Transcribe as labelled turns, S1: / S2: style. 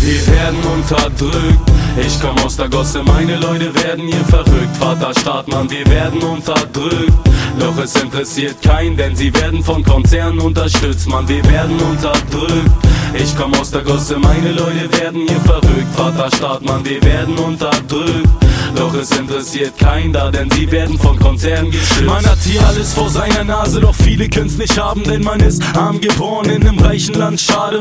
S1: Wir werden unterdrückt. Ich komm aus der Gosse, meine Leute werden hier verrückt. Vaterstaat, Mann, wir werden unterdrückt. Doch es interessiert keinen, denn sie werden von Konzernen unterstützt. Mann, wir werden unterdrückt. Ich komm aus der Gosse, meine Leute werden hier verrückt. Vaterstaat, Mann, wir werden unterdrückt. Doch es interessiert keinen da, denn sie werden von Konzernen geschützt. Man hat hier alles vor seiner Nase, doch viele können's nicht haben, denn man ist arm geboren in einem reichen Land. Schade.